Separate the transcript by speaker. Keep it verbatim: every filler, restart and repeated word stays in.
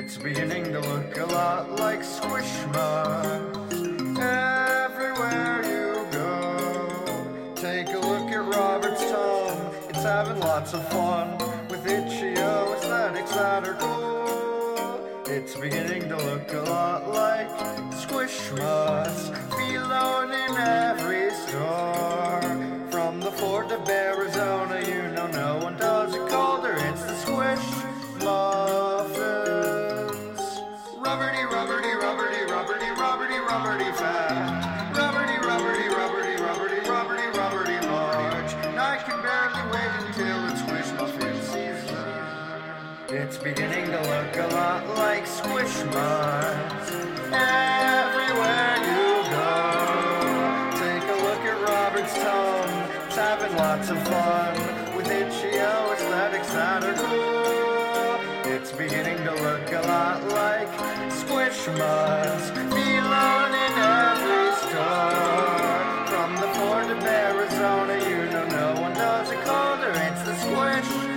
Speaker 1: It's beginning to look a lot like Squishmallows everywhere you go. Take a look at Robert's tongue, it's having lots of fun with itch.io aesthetics that are cool. It's beginning to look a lot like Squishmallows, feline in every store. From the Fort of Arizona, you know no one does it colder. It's the Squish Muffins. Rubberty, rubberty, rubberty, rubberty, rubberty, rubberty fat. Rubberty, rubberty, rubberty, rubberty, rubberty, rubberty large. And I can barely wait until it's Squish Muffin season. It's beginning to look a lot like Squishmallows everywhere you go. Take a look at Robert's tongue, it's having lots of fun with itch.io aesthetics that are cool. It's beginning to look a lot like Squishmallows, feline in every store. From the Fort of Arizona, you know no one does it colder. It's the Squish